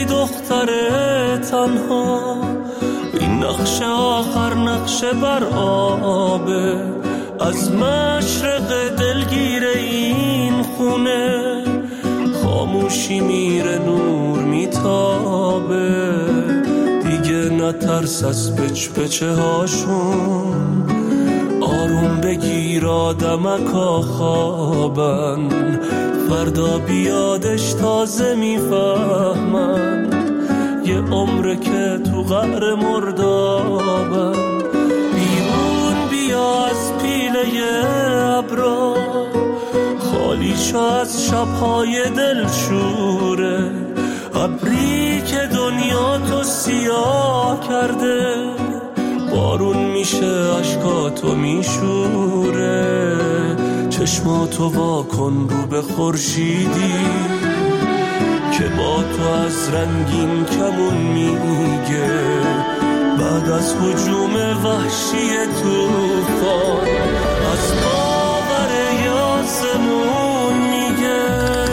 ای دختر تنها، این نقش آخر نقش بر آبه، از مشرق دلگیره این خونه، خاموشی میره نور میتابه، دیگه نترس از پچ پچه هاشون، آروم بگیر آدمکا خوابن، فردا بیادش تازه میفهمن، یه عمره که تو قعر مردابن، بیرون بیا از پیله ابرا، خالی شو از شبهای دلشوره، ابری که دنیا تو سیاه کرده، بارون میشه عشقاتو میشوره، چشماتو واکن رو به خورشیدی که با تو از رنگین کمون میگه، بعد از هجوم وحشی طوفان از باور آسمون میگه.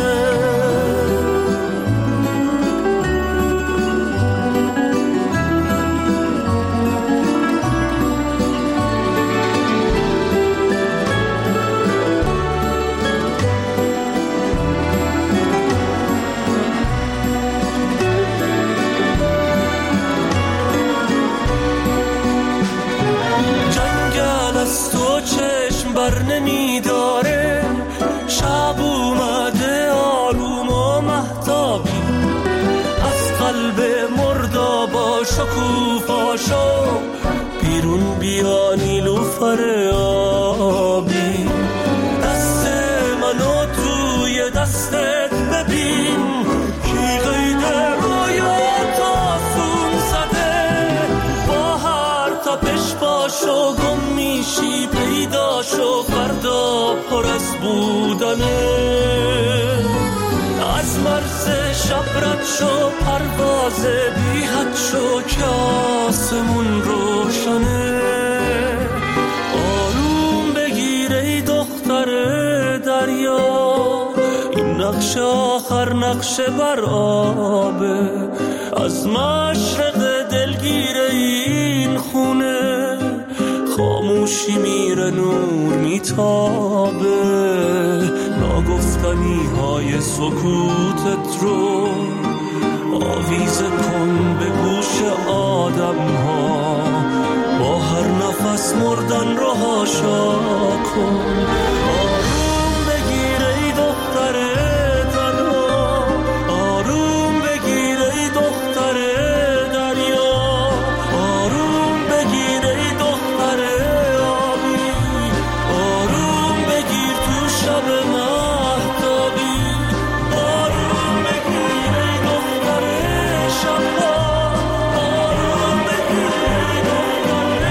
بر نمیداره، شب اومده آروم و مهتابی، از قلب مردابا شکوفاشو بیرون بیا نیلوفر آبی، دست منو توی دستت ببین، کی قید رویات آسون زده، با هر تپش باشو گم میشی، پیداشو فردا پر از بودنه، از مرز شب رد شو پرواز بی حد شو که آسمون روشنه، آروم بگیر ای دختر دریا، این نقش آخر نقش بر آبه، از مشرق دلگیره این خونه، خاموشی میره نور میتابه، ناگفتنی های سکوتت رو آویزه کن به گوش آدم ها، با هر نفس مردن رو هاشا کن، آروم بگیر ای دختر تنها، آروم بگیر ای دختر دریا، آروم بگیر ای دختر آبی، آروم بگیر تو شب مهتابی، آروم بگیر ای دختر شبا، آروم بگیر ای دختر.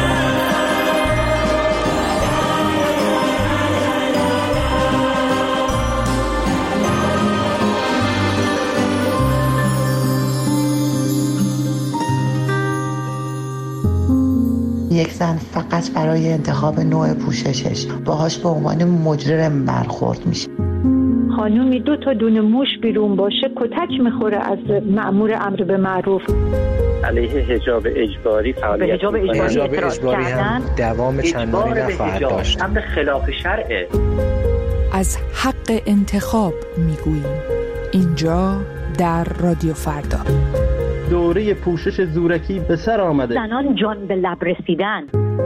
یک زن فقط برای انتخاب نوع پوششش باهاش به عنوان مجرم برخورد میشه. خانومی 2 تا دونه موش بیرون باشه کتک میخوره از مأمور امر به معروف. علیه حجاب اجباری فعالیت حجاب اجباری هم دوام چندانی نخواهد داشت. امر خلاف شرعه. از حق انتخاب میگوییم اینجا در رادیو فردا. دوره پوشش زورکی به سر آمده. زنان جان به لب رسیدن.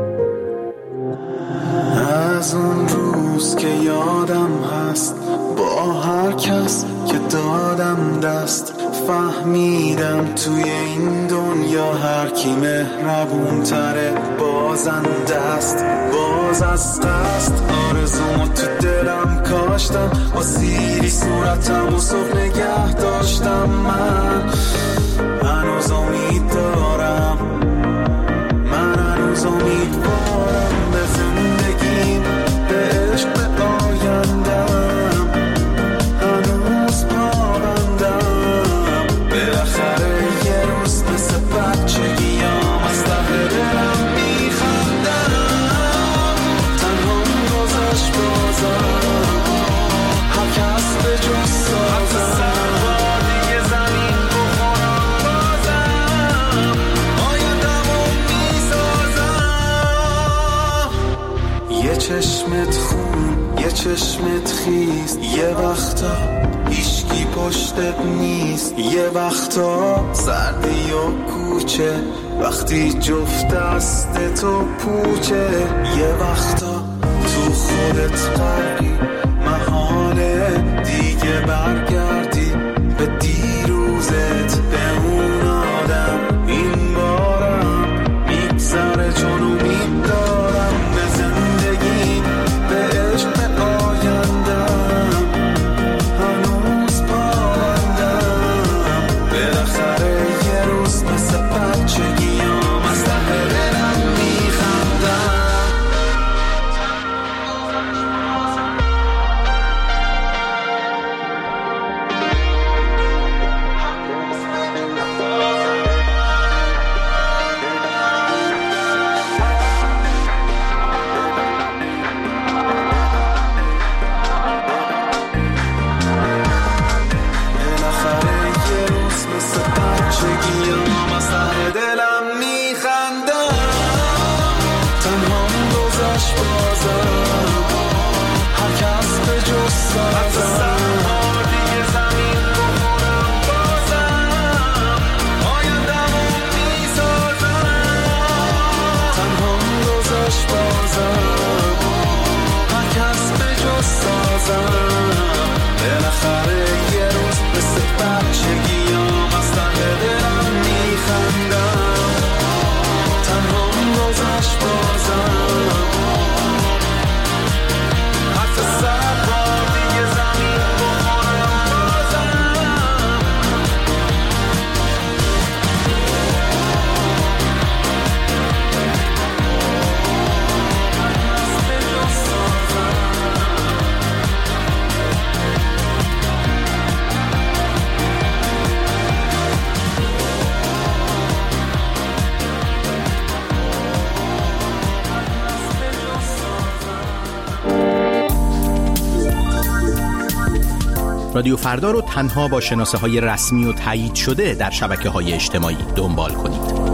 از اون روز که یادم هست با هر کس که دادم دست، فهمیدم توی این دنیا هر کی مهربون تره بازنده است. باز از قصد آرزومو تو دلم کاشتم، با سیری صورتم و صبح نگه داشتم. من هنوز امید دارم، من هنوز امیدوارم به زندگیم، به عشق، به آیندم. هنوز پابندم، بالاخره یه روز مثل بچگیام از ته دلم میخندم. تنها گذشت بازم، هر کس به جز سازم. خیز. یه وقتا هیچکی پشتت نیست، یه وقتا سردی و کوچه وقتی جفت دست تو پوچه. یه وقتا تو خودت غرقی، محاله دیگه برگردی به دیروزت، به اون آدم. این بارم میگذره چون امید دارم به زندگی، به عشق آیندم هنوز پایندم. بالاخره یه روز مثل بچگیام از ته دلم میخندم. رادیو فردا رو تنها با شناسه‌های رسمی و تایید شده در شبکه‌های اجتماعی دنبال کنید.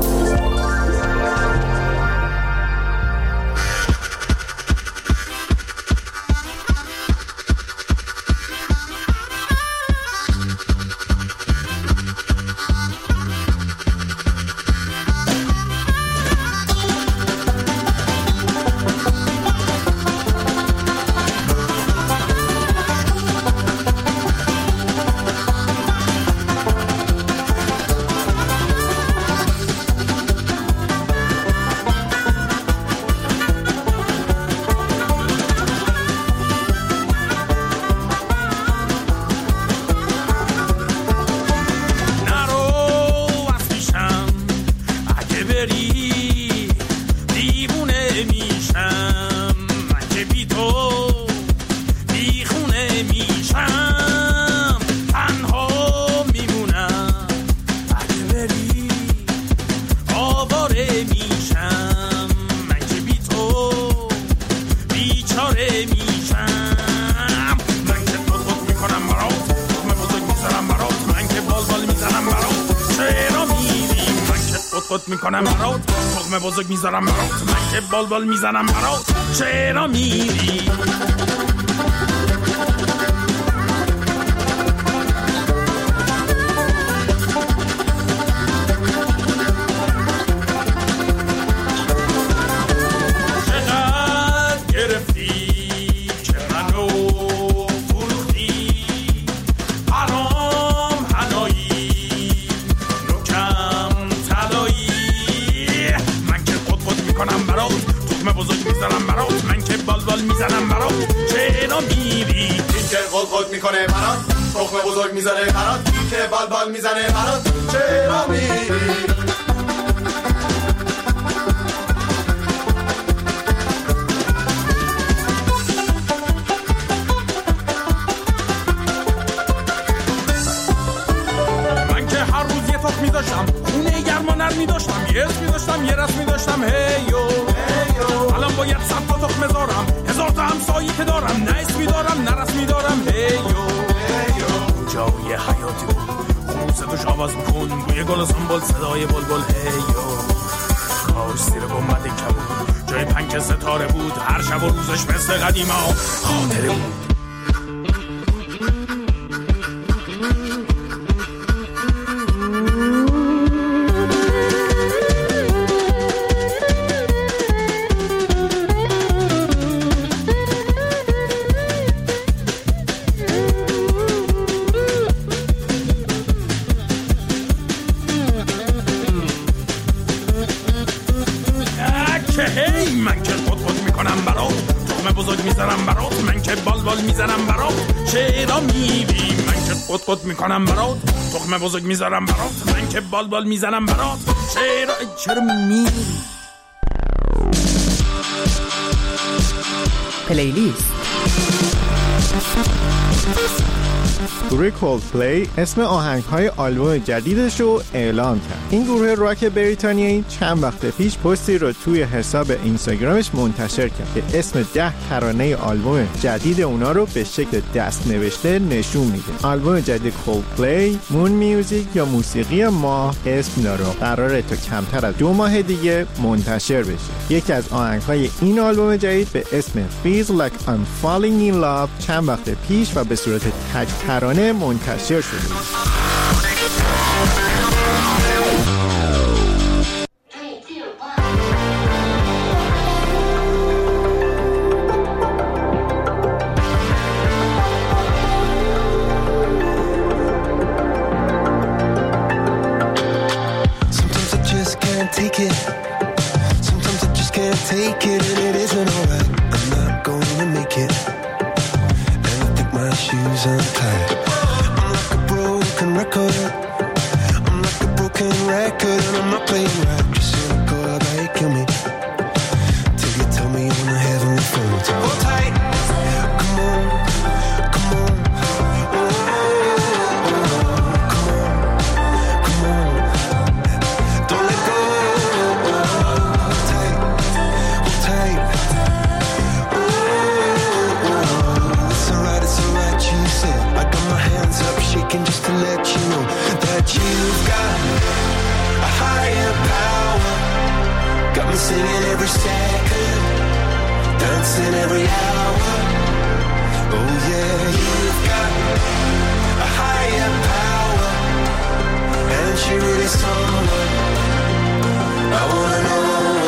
میکنم برات تخم بزرگ میذارم برات، من که بال میزنم برات، چرا میری؟ میکنه برات تخم بزرگ میذاره برات، که بال میزنه برات، چرا میری؟ من که هر روز یه تخم میذاشتم، خونه گرما نر میداشتم، یه اسم میداشتم، یه رسم میداشتم، هیو الان باید 100 تا تخم بذارم، 1000 تا همسایی که دارم، نه اسمی دارم نه رسمی دارم، هیو جای حیاتی بود، خون صدوش آواز بکن، بوی گل و سنبول، صدای بلبل، هیو کاش زیر گنبد کبود جای پنک ستاره بود، هر شب و روزش مثل قدیما خاطره بود. بال میزنم برات چرا میری من که قط میکنم برات تخم بزرگ میذارم برات من که بال میزنم برات چرا میری پلیلیست. گروه کولدپلی اسم آهنگ‌های آلبوم جدیدش رو اعلام کرد. این گروه راک بریتانیایی چند وقت پیش پستی رو توی حساب اینستاگرامش منتشر کرد که اسم 10 ترانه آلبوم جدید اونا رو به شکل دست نوشته نشون میده. آلبوم جدید کولدپلی مون میوزیک یا موسیقی ماه اسم داره. قراره تا کمتر از 2 ماه دیگه منتشر بشه. یکی از آهنگ‌های این آلبوم جدید به اسم Feels Like I'm Falling in Love چند وقت پیش و به صورت تک ترانه منتشر شده. Sometimes I just can't take it. Sometimes I just can't take it and it isn't alright. I'm not gonna make it. And I think my shoes untied. I'm like a broken record and I'm not playing right. Just cynical, I bet you kill me till you tell me on the heavenly phone. So hold tight, come on, come on, oh, come on, don't let go. Hold tight, oh, it's alright, you said. I got my hands up shaking just to let you know that you've got a higher power. Got me singing every second, dancing every hour. Oh yeah, you've got a higher power, and she really someone I wanna know.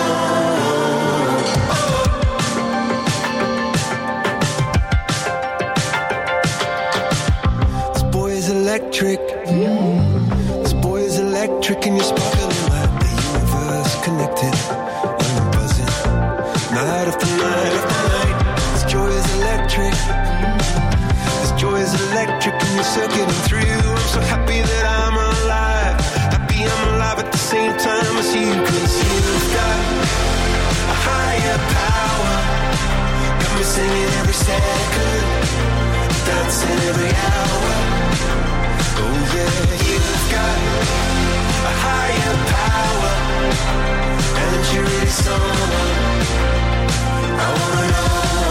Electric. This boy is electric and you're sparkling like the universe connected. And I'm buzzing night after night after night. This joy is electric. This joy is electric and you're circuiting through. I'm so happy that I'm alive. Happy I'm alive at the same time as you. 'Cause you've got a higher power. Got me singing every second, dancing every hour. Oh yeah, you've got a higher power, and you're really someone I wanna know.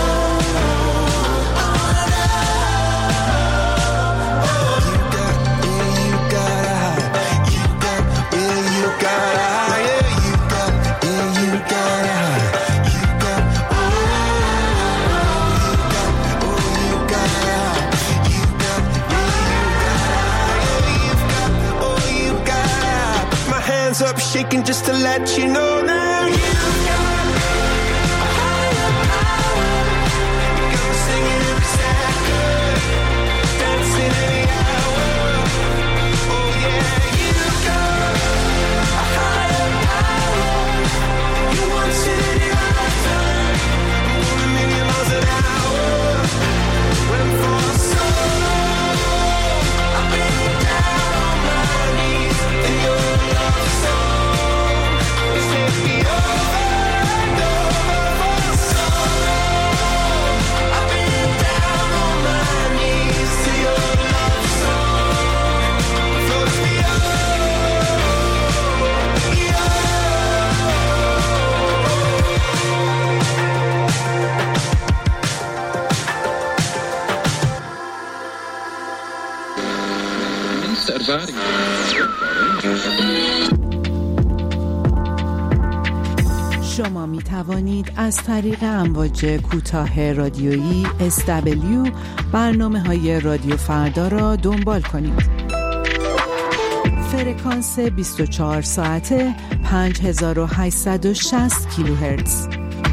Up shaking just to let you know now you've got a higher power. You got me singing every second, dancing every hour. Oh yeah, you've got a higher power. You once in your lifetime, more than 1,000,000 miles an hour. When for so long I've been down on my knees in your love song. It's take me over and over for so long. I've been down on my knees to your love song. Floats me شما می توانید از طریق امواج کوتاه رادیویی SW برنامه‌های رادیو فردا را دنبال کنید. فرکانس 24 ساعته 5860 کیلوهرتز.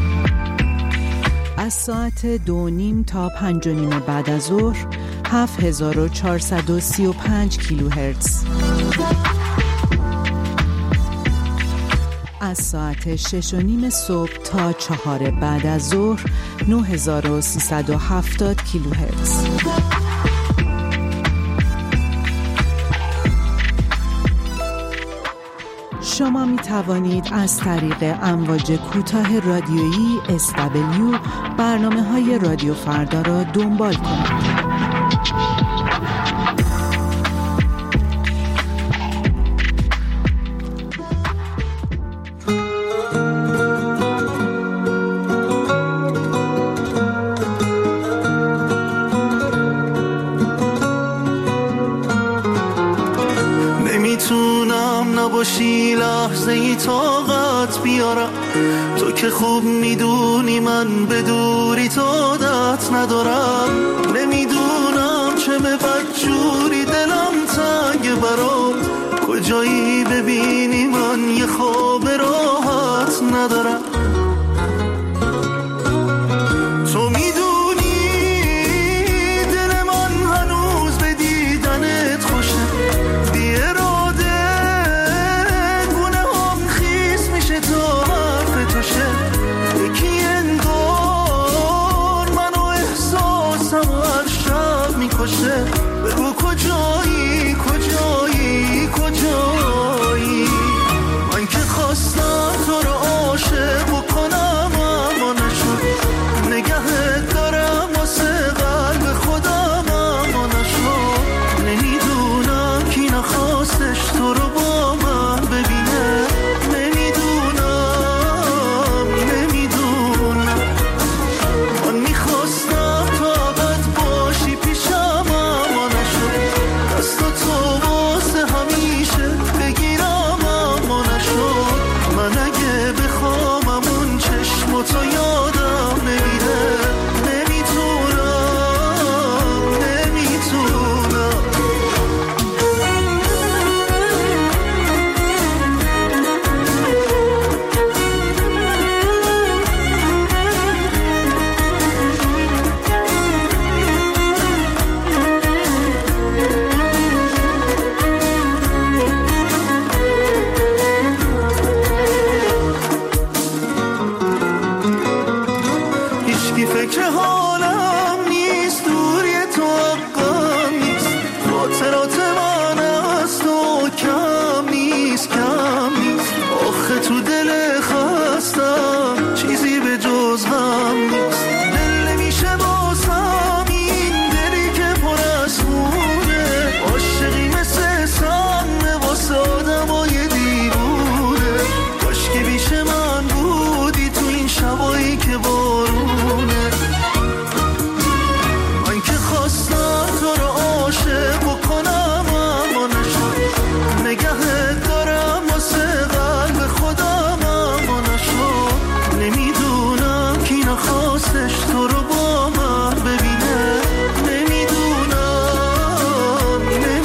از ساعت 2:30 تا 5:30 بعد از ظهر 7435 کیلوهرتز. از ساعت 6:30 صبح تا 4 بعد از ظهر 9370 کیلوهرتز. شما می توانید از طریق امواج کوتاه رادیویی SW برنامه‌های رادیو فردا را دنبال کنید. نباشی لحظه ای طاقت بیارم، تو که خوب میدونی من به دوری تو عادت ندارم. نمیدونم چه به بدجوری دلم تنگ برام، کجایی ببینی من یه خواب راحت ندارم. تو میدونی دل من هنوز به دیدنت خوشه، بی اراده گونه هم خیس میشه تا حرف تو شه. یکی انگار منو احساسم هر شب میکشه. بگو کجایی کجایی کجایی، من که خواستم تو رو عاشق بکنم اما نشد. نگهت دارم واسه قلب خودم اما نشد. نمیدونم کی نخواستش تو رو با من ببینه. نمیدونم من میخواستم تو ابد باشی پیشم اما نشد. دست تو واسه همیشه بگیرم اما نشد. من اگه بخوام اون چشم تو یادم نمیره. فکر حالم نیست، دوری تو حقم نیست. خاطرات من از تو کم نیست کم نیست. آخه تو دل خستم چیزی به جز غم نیست. دل نمیشه بازم این دلی که پر از خونه. عاشقی مثل سم واسه آدمای دیوونه. کاش که بیش من بودی تو این شبایی که بارونه. من که خواستم تو رو عاشق بکنم اما نشد. نگهت دارم واسه قلب خودم اما نشد. نمیدونم کی نخواستش تو رو با من ببینه. نمیدونم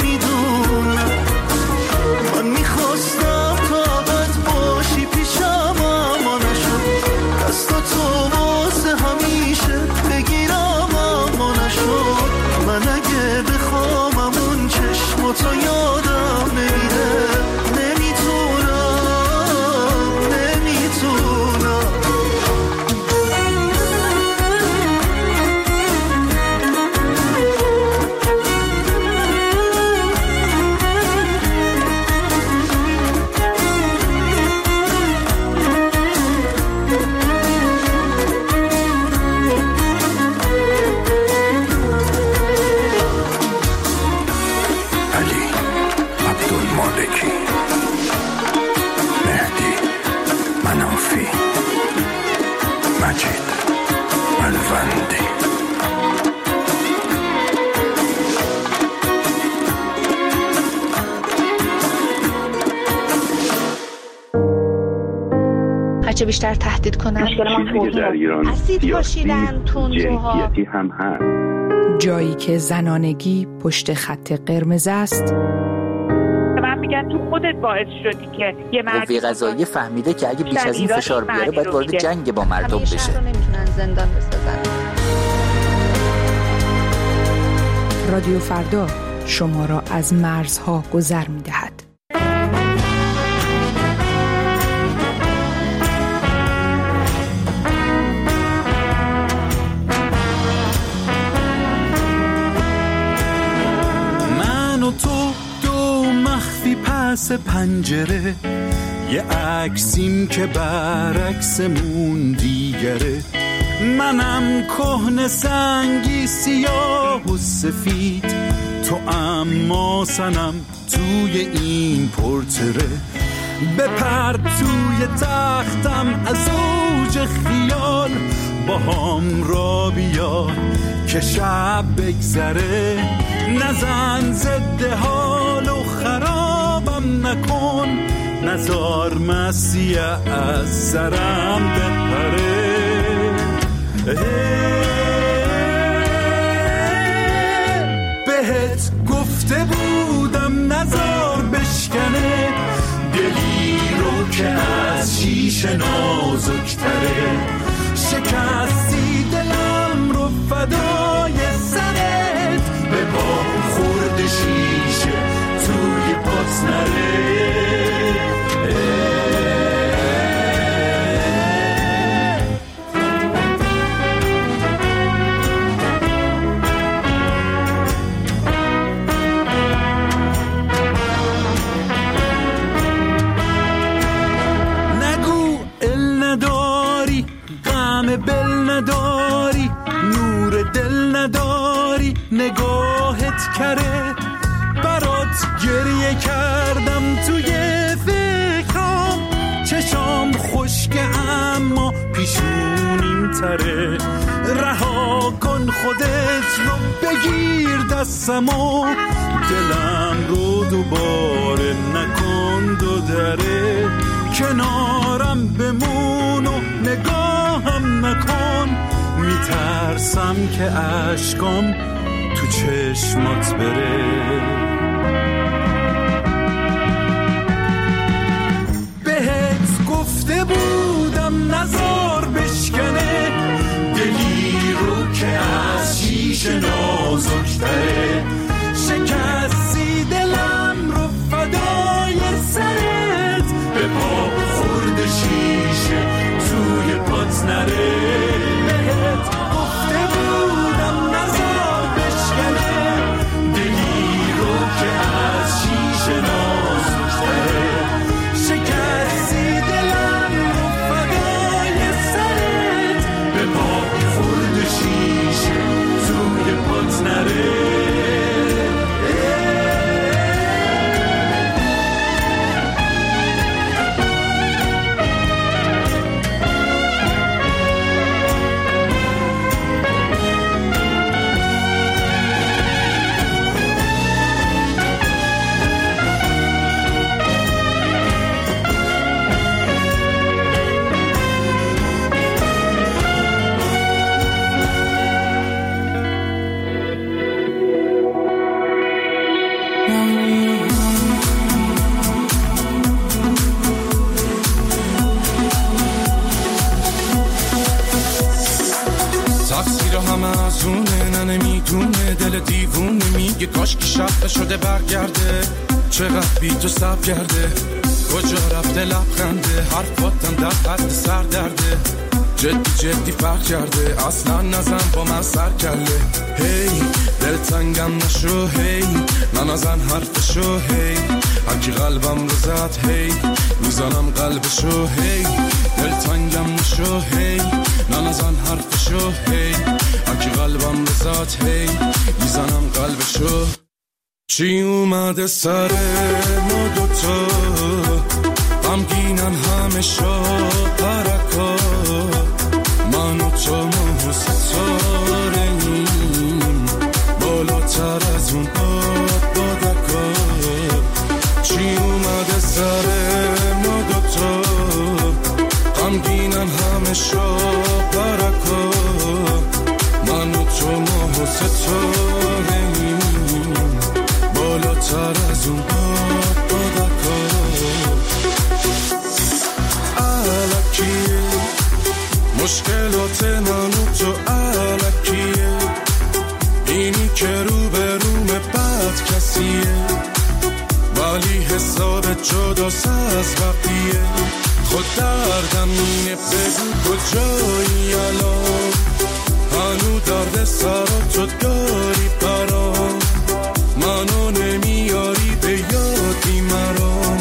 من میخواستم تو ابد باشی پیشم اما نشد. دست تو واسه همیشه بگیرم اما نشد. من اگه بخوام اون چشم تو یادم نمیره. هرچه بیشتر تهدید کنن اسید پاشیدن تندروها هم هست. جایی که زنانگی پشت خط قرمز است. من میگن تو خودت باعث شدی که یه مرد قوه قضاییه فهمیده که اگه بیش از این فشار بیاره باید وارد جنگ با مردم بشه. شهر رو نمیتونن زندان بسازن. رادیو فردا شما را از مرزها گذر میدهد. پس پنجره، یه عکسیم که برعکسمون دیگره. منم کهنه سنگی سیاه و سفید، تو اما سنم توی این پورتره. بپر توی تختم از اوج خیال، با هم را بیا که شب بگذره. نزن ضد حال و خرابم نکن، نزار مسیح از سرم بپره. بهت گفته بودم نزار بشکنه، دلی رو که از شیشه نازکتره. شکستی دلم رو فدای سرت، به با خورد شیشه توی پات نره. بل نداری، نور دل نداری، نگاهت کره. برات گریه کردم توی فکرام، چشام خشکه اما پیشونیم تره. رها کن خودت رو، بگیر دستمو، دلم رو دوباره نکن دو دره. کنارم بمون و نگاهم نکن، میترسم که اشکام تو چشمات بره. بهت گفته بودم نزار بشکنه، دلی رو که از شیشه نازکتره. شکستی دلم رو فدای سرت، به پا خورد شیشه توی پات نره. بهت گفته بودم نزار بشکنه، دلی رو که از شیشه نازکتره. شکستی دلم رو فدای سرت، به پا خورد شیشه توی پات نره. دل دیوونه میگه کاش که شب شده برگرده. چقدر بی تو سب کرده، کجا رفته لبخنده. حرفاتم در حد سر درده، جدی فرق کرده. اصلا نزن با من سر کله. هی دل تنگم نشو، هی نزن حرفشو. هی هرکی قلبم رو زد، هی میزنم قلبشو. هی دل تنگم نشو، هی نزن حرفشو. هی هرکی قلبم رو زد، هی میزنم قلبشو. چی اومده سر ما دوتا، غمگینن همه شب پرکا. من و تو ما ستاره ایم، بالاتر از اون بادکا. چی اومده سر ما دوتا، غمگینن همه شب پرکا. من و تو ما ستاره ایم، بالاتر از اون بادکا. الکیه مشکلات من و تو، الکیه اینی که رو به روم بد کسیه، ولی حساب جداست از بقیه. خود دردم اینه بگو کجایی الان، هنو درد سراتو داری برام. منو نمیاری به یادی مرا،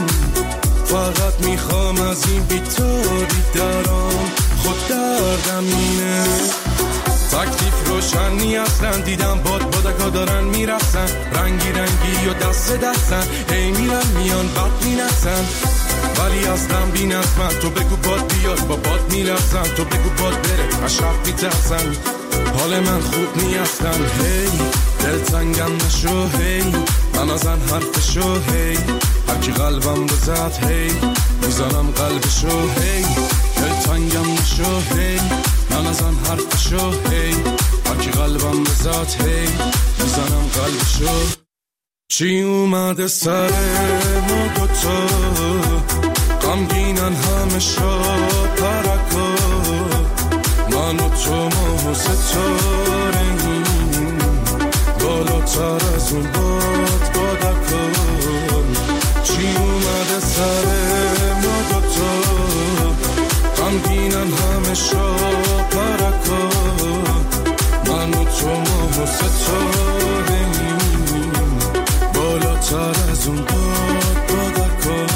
از این بیتاری دارم خود دردم اینه تکلیف روشنی اصلا دیدم بادکا دارن میرسن رنگی رنگی و دست دستن هی میرن میان بد مینسن ولی اصلا بی نظمن تو بگو باد بیاد با باد میرسن تو بگو باد بره اشرف میترسن حال من خوب نیستن هی دل تنگم نشو هی من ازن حرفشو هی هرکی قلبم بزد هی میزنم قلبشو هی دل تنگم نشو هی من ازن حرفشو هی هرکی قلبم بزد هی میزنم قلبشو چی اومده سر ما دوتا غمگینن همه شا پرکا من و تو ما ستاره‌ایم بالاتر از اون بادکا چی اومده سر ما دوتا غمگینن همه شا پرکا من و تو ما ستاره‌ایم بالاتر از اون بادکا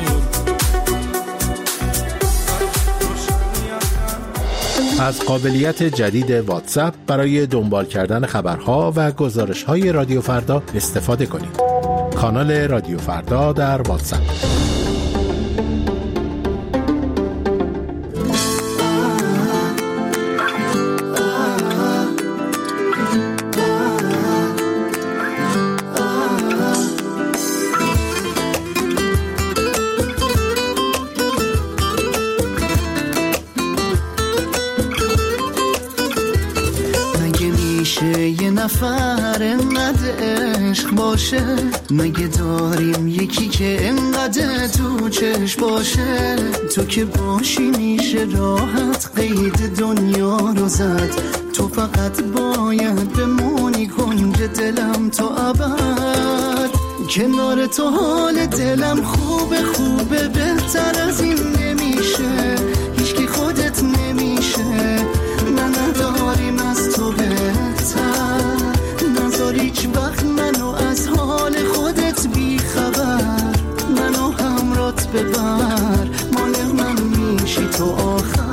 از قابلیت جدید واتساپ برای دنبال کردن خبرها و گزارش‌های رادیو فردا استفاده کنید. کانال رادیو فردا در واتساپ. نفر انقدر عشق باشه مگه داریم یکی که انقدر تو چشم باشه تو که باشی میشه راحت قید دنیا رو زد تو فقط باید بمونی کنج دلم تا ابد کنار تو حال دلم خوبه بهتر از این نمیشه هیچکی خودت نمیشه نداریم از تو بهتر نذار هیچ وقت منو از حال خودت بی خبر منو همرات ببر مال من میشی تو آخر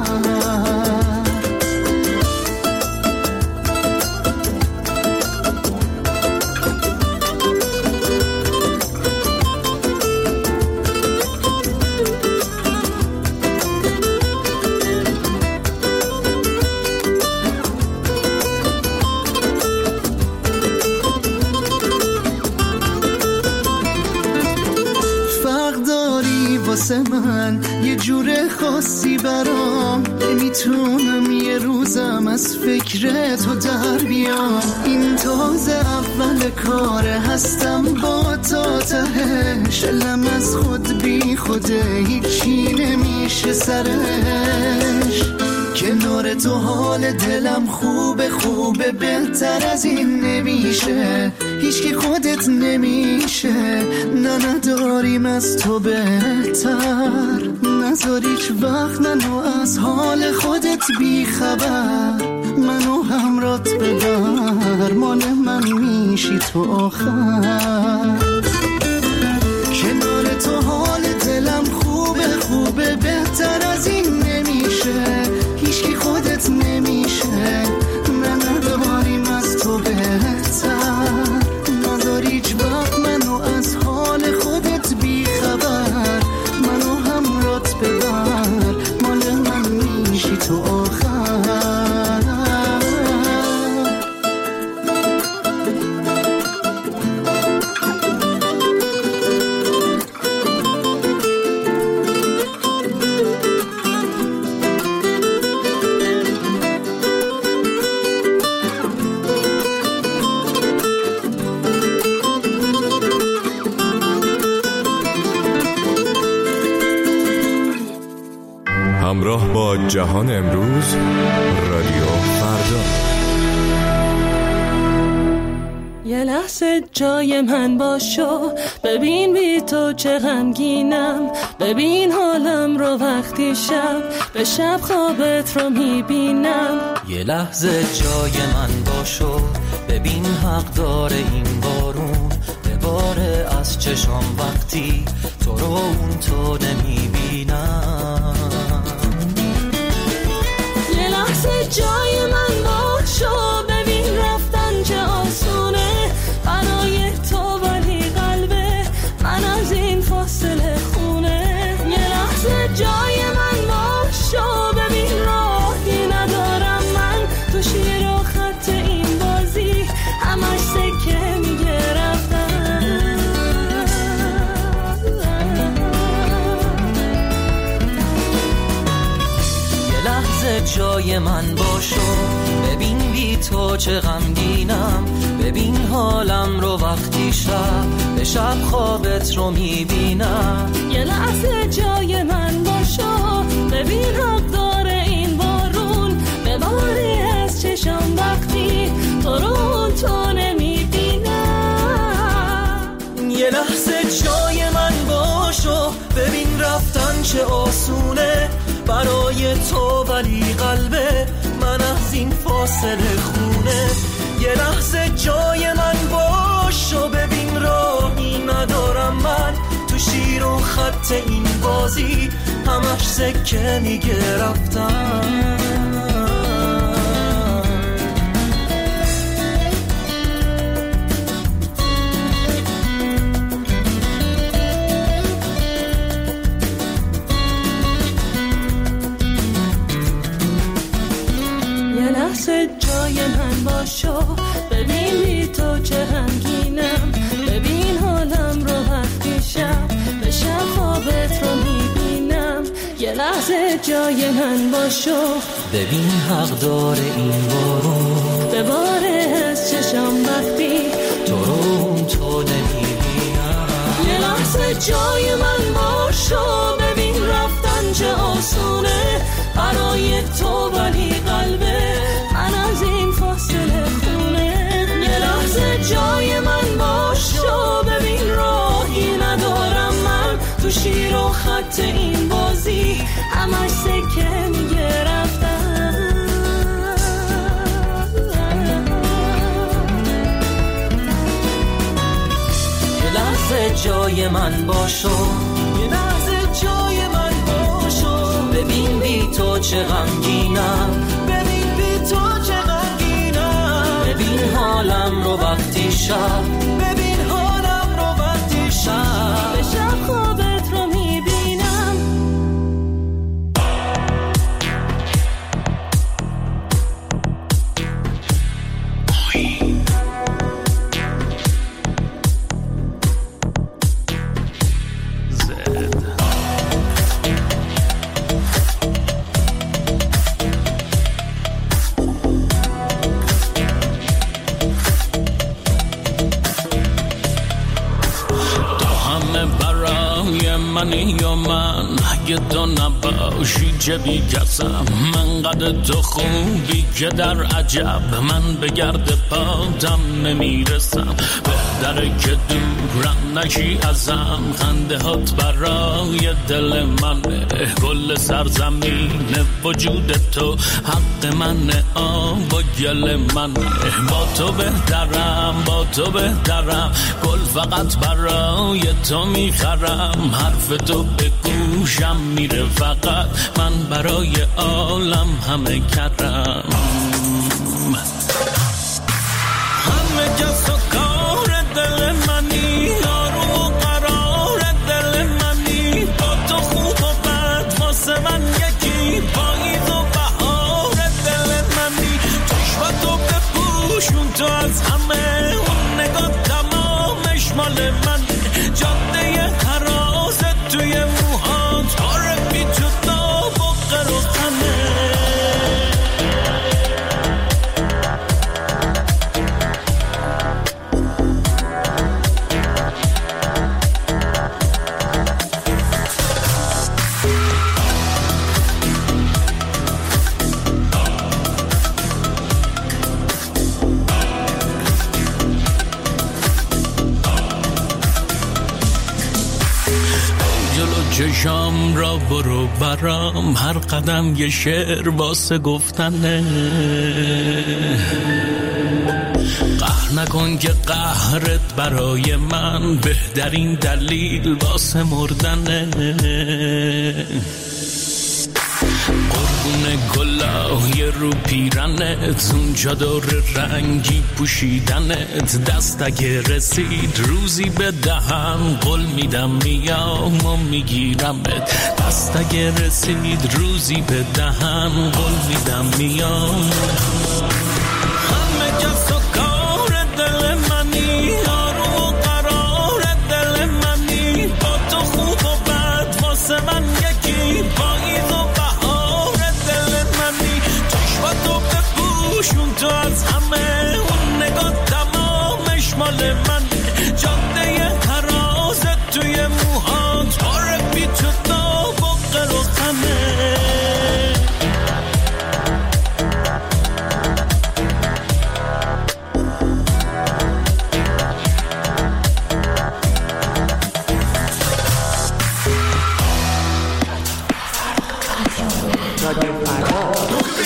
من یه جور خاصی برام نمیتونم یه روزم از فکر تو در بیام این تازه اول کاره هستم با تا تهش دلم از خود بی خوده هیچی نمیشه سرش کنار تو حال دلم خوبه بهتر از این نمیشه هیچکی خودت نمیشه نداریم از تو بهتر نذار هیچ وقت منو از حال خودت بی خبر منو همرات ببر مال من میشی تو آخر کنار تو حال دلم خوبه بهتر از این نمیشه هیچکی خودت نمیشه نداریم از تو بهتر نداری هیچ وقت منو از حال خودت بی خبر منو همرات ببر مال من میشی تو آخر همراه با جهان امروز رادیو فردا یه لحظه جای من باشو ببین بی تو چه غمگینم ببین حالم رو وقتی شب به شب خوابت رو میبینم یه لحظه جای من باشو ببین حق داره این بارون بباره از چشام وقتی تو رو اون تو نمیبینم جای من باشو، ببین بی تو چه غمگینم، ببین حالم رو وقتی شب به شب خوابت رو میبینم. یه لحظه جای من باشو، ببین حق داره این بارون، بباری از چشم وقتی تو رو تو نمیبینم. یه لحظه جای من باشو، ببین رفتن چه آسونه برای تو، ولی قلبه من از این فاصله خونه. یه لحظه جای من باشو، ببین راهی ندارم من تو شیر و خط این بازی، همش سکه میگه رفتم. جای من باشو، ببین بی تو چه غمگینم، ببین حالم رو وقتی شب به شب خوابت رو میبینم. یه لحظه جای من باشو، ببین حق داره این بارون، بباره از چشم وقتی تو رو تو نمیبینم. یه لحظه جای من باشو، ببین رفتن چه آسونه برای تو، ولی قلبه من از این فاصله خونه. یه لحظه جای من باشو، ببین راهی ندارم من تو شیر و خط این بازی، همش سکه میگه رفتم. یه لحظه جای من باشو، یه لحظه جای من باشو، ببین بی تو چه غمگینم، ببین بی تو چه غمگینم، ببین حالم رو وقتی شب، ببین حالم رو وقتی شب به شب خوابت رو میبینم. منی یا من اگه تو نباشی چه بی کسم، من قد تو خوبی که در عجب من به گرد پاتم نمیرسم. بهتره که دورم نشی ازم، خنده هات برای دل منه، گل سرزمین وجود تو حق منه، آب و گل منه. با تو بهترم با تو بهترم، گل فقط برای تو میخرم، حرف تو به گوشم میره فقط، من برای عالم همه کردم. همه کس و کار دل منی، آروم و قرار دل منی، با تو خوب و بد واسه من یکی، پاییز و بهار دل منی، چشمتو بپوشون تو از همه، اون نگاه تمامش مال منه، جاده حراست توی موهات، آره بی تو داب و قروخنه. چشام را برو برام، هر قدم یه شعر واسه گفتنه، قهر نکن که قهرت برای من بهترین دلیل واسه مردنه. قربون گلای رو پیرنت، اون چادر رنگی پوشیدنت، دست اگه رسید روزی بدهم، قول میدم میام و میگیرمت، دست اگه رسید روزی بدهم، قول میدم میام. همه کس و کار دل منی، آروم و قرار دل منی، با تو خوب و بد واسه من یکی، پاییز و بهار دل منی، رادیو فردا.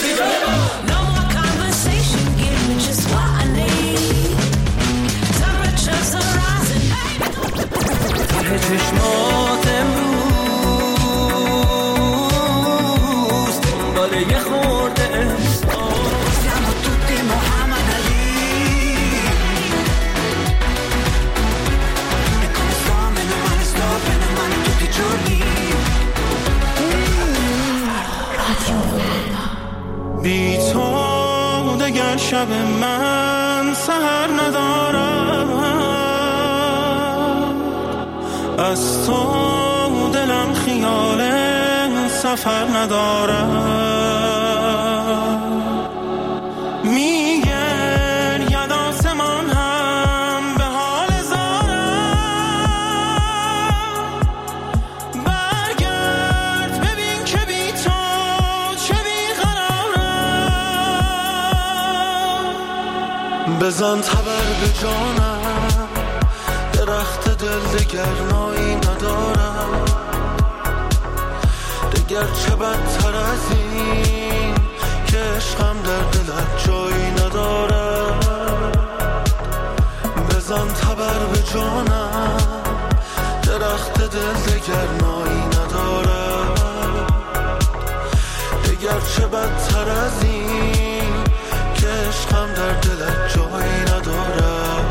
چشمات امروز دنبال یه خورده احساس siamo tutti Muhammad Ali e come sto bene male tutti i giorni بی تو دگر شب من سحر ندارم از تو دلم خیال سفر ندارم میگن یاد آسمان هم به حال زارم برگرد ببین که بی تو چه بیقرارم بزن تبر به جانم درخت دل دگر نایی ندارم دگر چه بدتر از این که عشقم در دلت جایی ندارم بزن تبر به جانم درخت دل دگر نایی ندارم دگر چه بدتر از این که عشقم در دلت جایی ندارم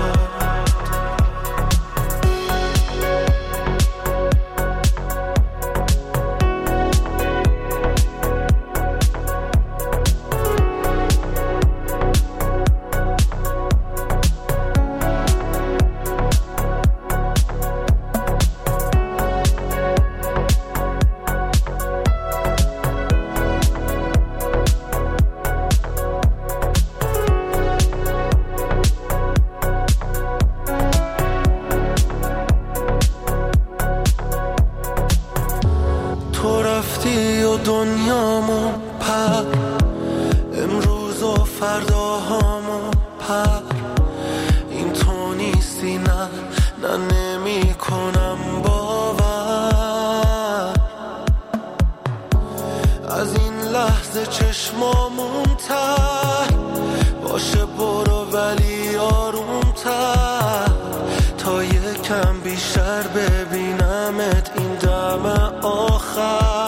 دنیامو پر امروز و فرداهامو پر این تو نیستی نه نمی کنم باور از این لحظه چشمامون تر باشه برو ولی آرومتر تا یکم بیشتر ببینمت این دم آخر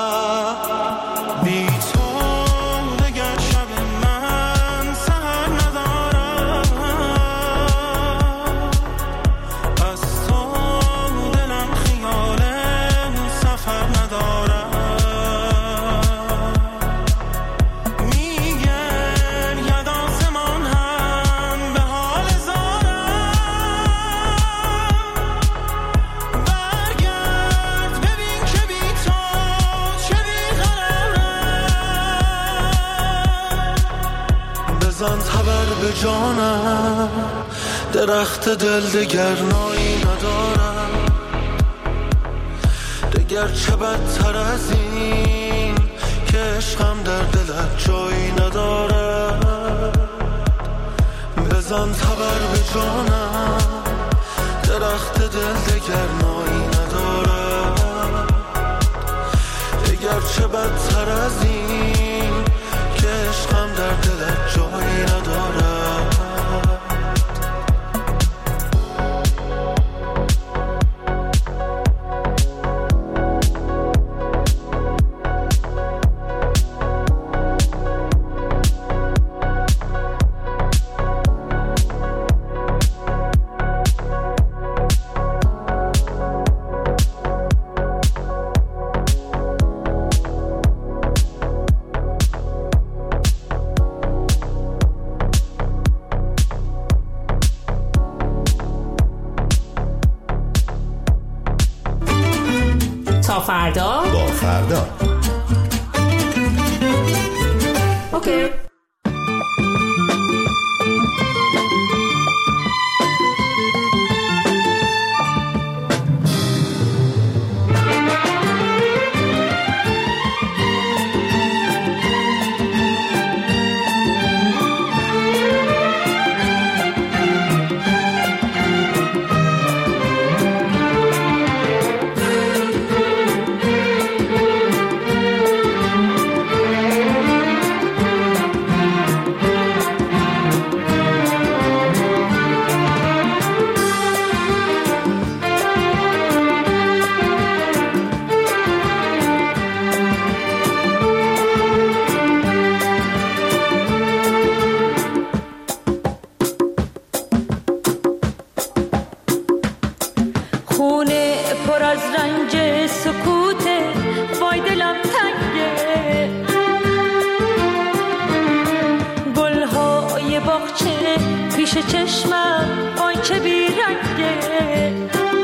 به جانم درخت دل دگر نایی ندارم دگر چه بدتر از این که عشقم در دلت جایی ندارم بزن تبر به جانم درخت دل دگر نایی ندارم دگر چه بدتر از این که عشقم در دلت جایی ندارم فردا با فردا اوکی. رنج سکوت وای دلم تنگه گلهای باغچه پیش چشمم وای چه بیرنگه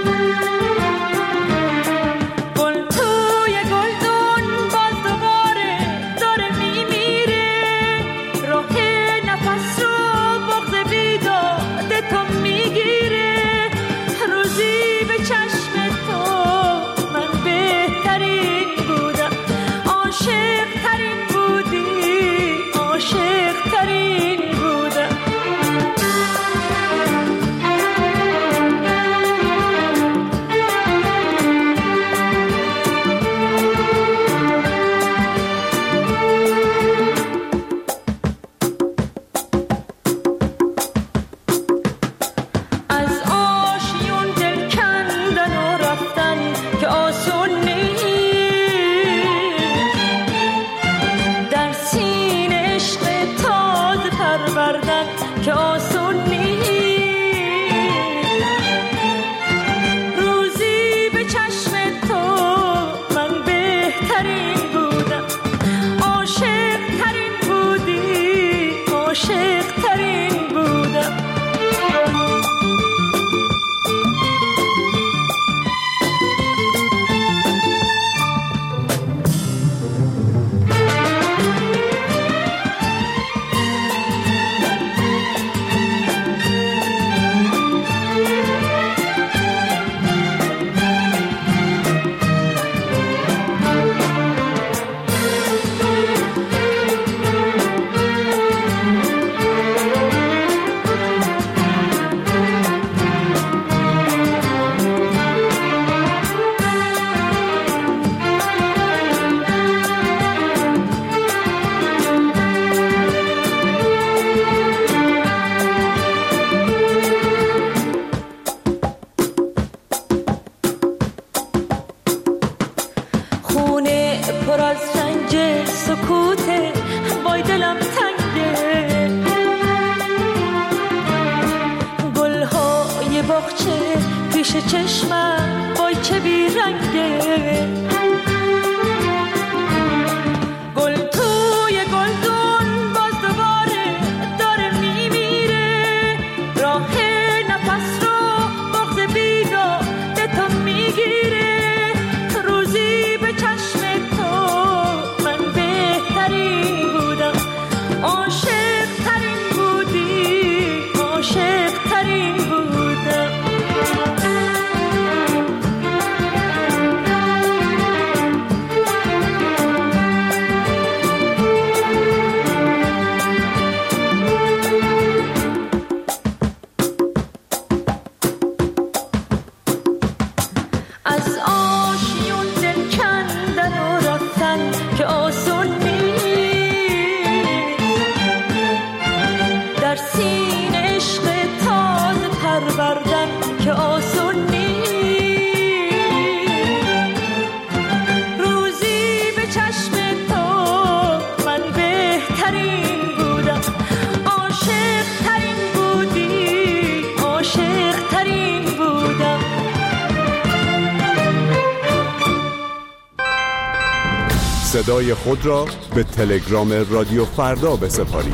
صدای خود را به تلگرام رادیو فردا بسپارید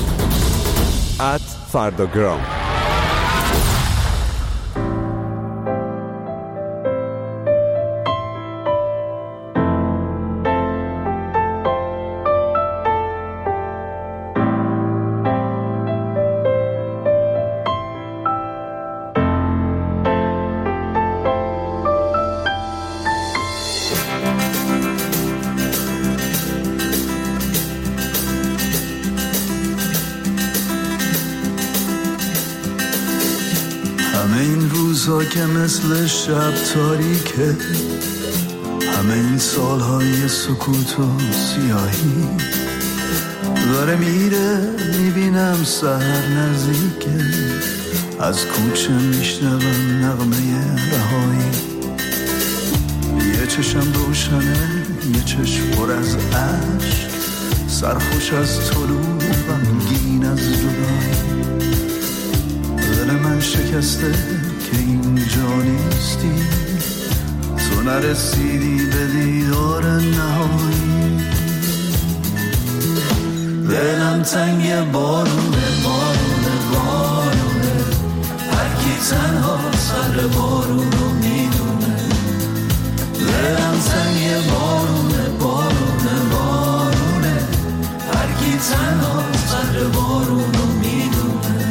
@فرداگرام. که مثل شب تاریکه، همه این سالهای سکوت و سیاهی داره میره، میبینم سحر نزدیکه، از کوچه میشنوم نغمه رهایی، یه چشم روشنه، یه چشم پر از عشق، سرخوش از طلوع غمگین از جدایی، دل من شکسته که اینجا نیستی، تو نرسیدی به دیدار نهایی. دلم تنگ بارونه بارونه بارونه، هر کی تنها سر بارون رو میدونه. دلم تنگ بارونه بارونه بارونه، هر کی تنها سر بارون رو میدونه.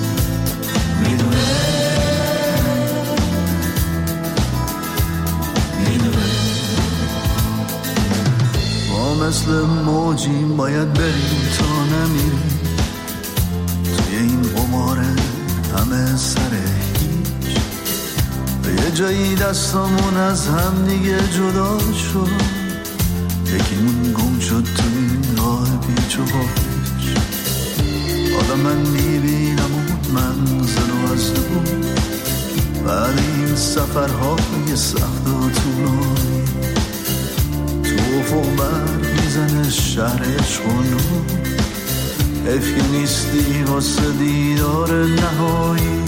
مثل موجیم باید بریم تا نمیریم توی این قماره همه سر هیچ. به یه جایی دستامون از هم دیگه جدا شد، یکیمون گم شد تو این راه پیچ و خاش. حالا من میبینم اون منزل و از دور، بعد این سفرهای سخت و طولانی. تو افق برق میزنه شهر عشق و نور، حیف که نیستی واسه دیدار نهایی.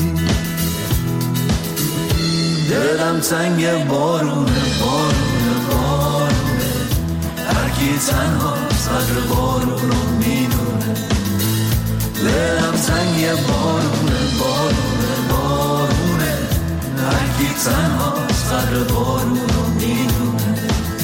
دلم تنگ بارونه بارونه بارونه، هر کی تنها صدر بارون رو میدونه. دلم تنگ بارونه بارونه بارونه، هر کی تنها صدر بارون رو میدونه.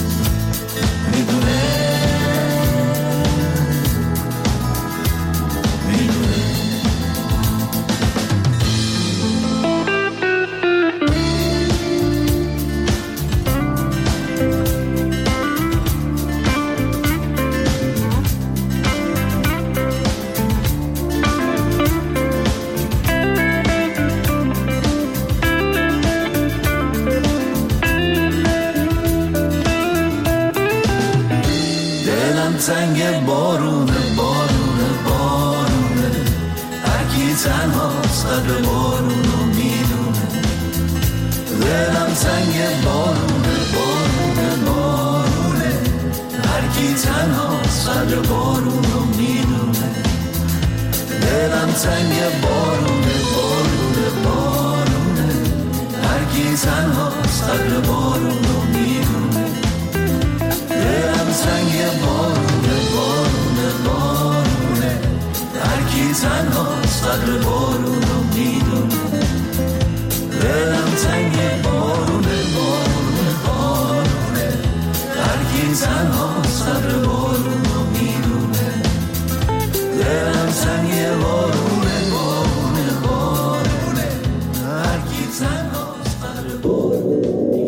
تنگ بارونه بارونه بارونه، هر کی تنها صدر بارون رو میدونه. دلم تنگ بارونه بارونه بارونه، هر کی تنها صدر بارون رو میدونه. دلم تنگ بارونه بارونه بارونه، هر کی تنها صدر بارون رو میدونه. دلم تنگ بارونه بارونه بارونه، هر کی تنها صدر بارون رو میدونه. دلم تنگ بارونه بارونه بارونه، هر کی تنها صدر بارون رو میدونه. دلم تنگ بارونه بارونه بارونه، هر کی تنها صدر بارون رو میدونه.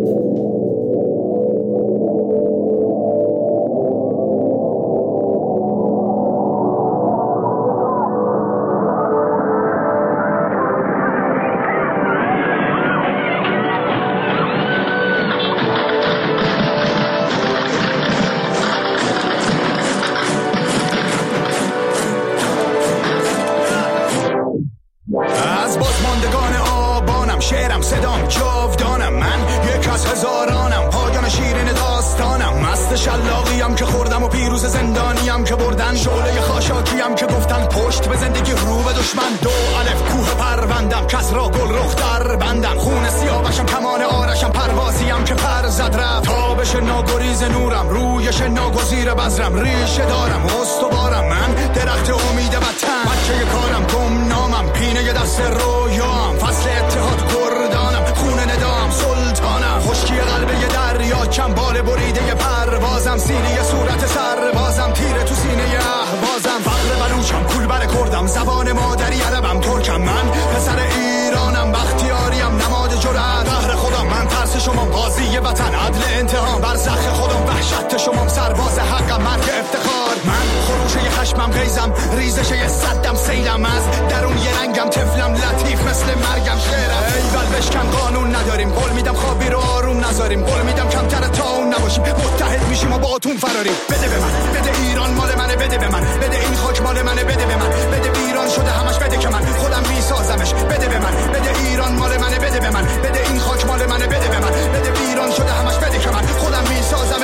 شلاقیم که خوردم و پیروز زندانیم که بردن، شعله خاشاکیم که گفتن پشت به زندگی رو به دشمن. 2 الف کوه پروندم، کس را گل رخ در بندم. خون سیاوشم کمان آرشم، پروازیم که پر زد رفت. تابش ناگریز نورم، رویش ناگزیر بذرم. ریشه دارم استوارم، من درخت امید وطن. بچه کارم گمنامم، پینه دست رویام. فصل اتحاد کردانم، خون ندام سلطانم. خشکی قلب یه دریا، چنبال بریده پروازم. سینه صورت سربازم، تیره تو سینه اهوازم. فقر بلوچم، کولبر کردم، زبان مادری عربم ترکم. من پسر ایرانم، بختیاریم نماد جرأت. قهر خودم من، ترس شما قاضی وطن. عدل انتقام برزخ خودم، وحشت شما سرباز حقم. مرگ افتخار من، خروشه خشمم غیزم. ریزش یه صدم سیلم، از درون یه رنگم. طفلم لطیف مثل مرگم. شعرم ایول بشکن، قانون نداریم. قول میدم خوابی رو آروم نذاریم. قول میدم کمتر تا اون نباشیم. متحد میشیم و با اتون فراریم. بده به من، بده ایران مال منه. بده به من، بده این خاک مال منه. بده به من، بده ایران شده همش. بده که من خودم میسازمش. بده به من، بده ایران مال منه. بده به من، بده این خاک مال منه. بده به من، بده ایران شده همش. بده که من خودم میسازمش.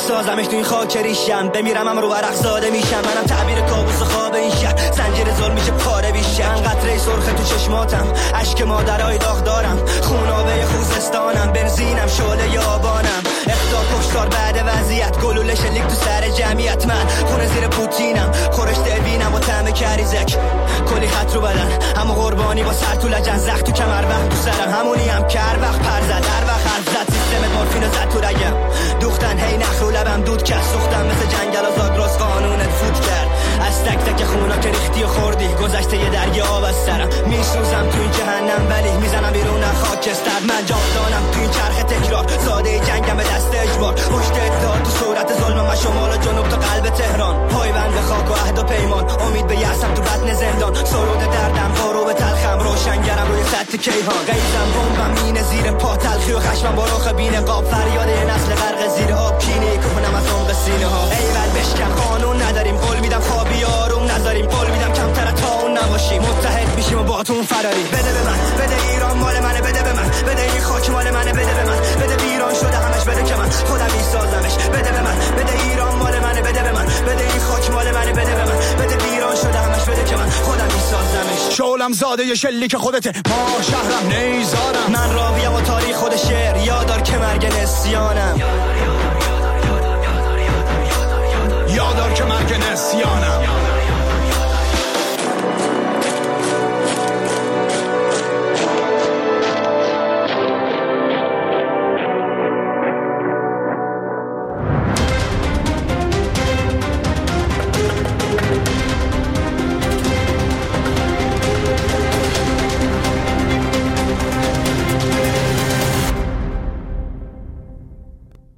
میسازمش تو این خاک ریشم، بمیرم هم رو ورق زاده میشم، منم تعبیر کابوس و خواب این شهر، زنجیر ظلم میشه پاره بیشتر، قطره سرخ تو چشماتم، اشک مادرای داغ دارم، خونابه خوزستانم، بنزینم شعله آبانم، اخطار کشتار بعد وضعیت، گلوله شلیک تو سر جمعیت، من خونه زیر پوتینم، خورش دلوینم و طعم کریزک، کلی خط رو بدن اما قربانی با سر تو لجن، زخم تو کمر وقت تو سرم، همونی هم کر وقت پر زد هر وقت حرف زد، سیستم مورفین زد تو رگم، دوختن هی نخ رو لبم دود کس، سوختم مثل جنگل و زاگرس، قانونت فوت کرد از تک تک خونا که ریختی و خوردی، گذشته یه دریا آب از سرم، میسوزم تو این جهنم ولی میزنم بیرون خاکستر، من جاودانم تو این چرخ تکرار، ساده جنگم به دست اجبار، پشت ادار تو صورت ظلمم و شمال و جنوب تا قلب تهران، پایبند به خاک و عهد و پیمان، امید به یأسم تو بطن زندان، سرود دردم غروب تلخم، روشنگرم روی سطح کیهان، غیظم بمبم مینه زیر پا، تلخی و خشمم با رخ بی‌نقاب، فریاد نسل غرق زیر آب، کینه کنم از عمق سینه ها، ایول بشکن قانون نداریم، قول میدم خوابی آروم نذاریم، قول میدم کمتر تا اون نباشیم، متحد میشیم و باهاتون فراری، بده به من، بده ایران مال منه، بده به من، بده این خاک مال منه، بده به من، بده ویران شده همش، بده که من خودم میسازمش، بده به من، بده ایران مال منه، بده به من، بده این خاک مال منه، بده به من، بده ویران شده همش، بده که من خودم میسازمش، شعلم زاده شلیک خودته، ما شهرم نیزارم، من راویم و تاریخ خود شعر، یادار که مرگ نسیانم،